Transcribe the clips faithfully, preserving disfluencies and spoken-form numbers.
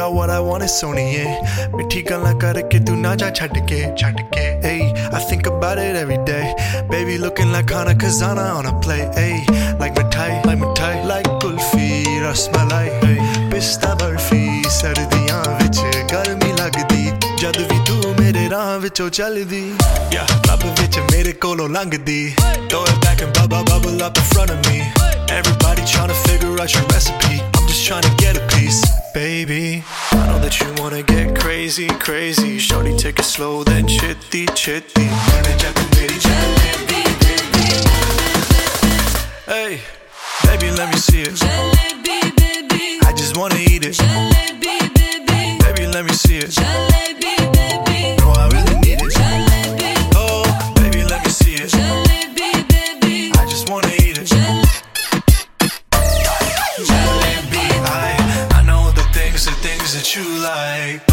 got what I want, it's सोनिए मिठी गल्लां करके तू ना जा छड़ के छड़ के ay I think about it every day baby looking like Khana Khazana on a plate ay like mithai like mithai like kulfi rasmalai pista barfi sardiyan vich garmi lagdi jad vi tu mere raah vichon chaldi yeah lab vich mere kolo langdi throw it back and bubble bubble up in front of me everybody trying to figure out your recipe I'm just trying to get a piece baby I know that you wanna get crazy crazy shorty take it slow then chitty chitty hey baby let me see it Jalebi baby I just wanna eat it Jalebi baby baby let me see it Jalebi baby no I really need it Jalebi oh baby let me see it Jalebi baby I just wanna eat it Jalebi I I know the things the things that you like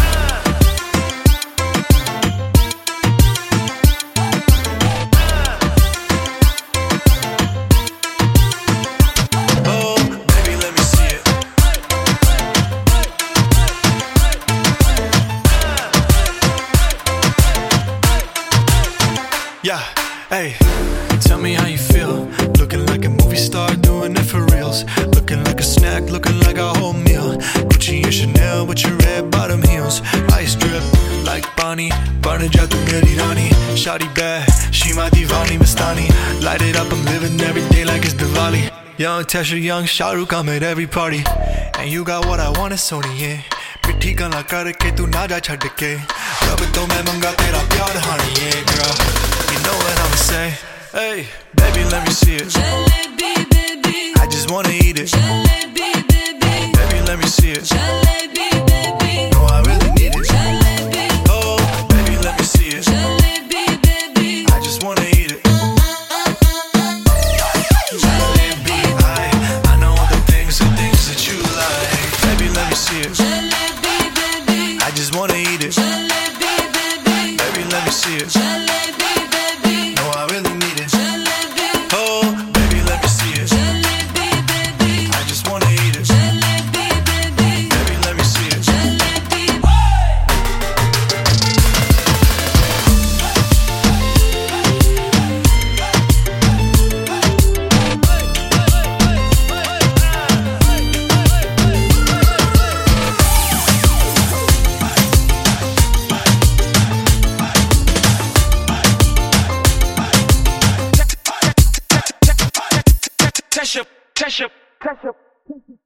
Yeah, hey, tell me how you feel. Looking like a movie star, doing it for reals. Looking like a snack, looking like a whole meal. Gucci and Chanel with your red bottom heels. Ice drip like Bonnie, burning out the meri rani. Shawty bad, she my divani mastani. Light it up, I'm living every day like it's Diwali. Young Tesha, young Shah Rukh, I'm at every party. And you got what I want, it's सोनिए मिठी गल्लां करके तू ना जा छड़ के रब तो मैं मंगा तेरा प्यार हानिए girl You know what I'ma say hey baby let me see it Jalebi baby I just wanna eat it Jalebi baby baby let me see it Jalebi baby no I really need it Jalebi oh baby let me see it Jalebi baby I just wanna eat it Jalebi I I know the things the things that you like baby let me see it Jalebi baby I just wanna eat it Jalebi baby baby let me see it Jalebi baby no I really need it Jalebi oh baby let me see it Jalebi baby I just wanna eat it Jalebi baby baby let me see it Jalebi Tesha, Tesha, Tesha.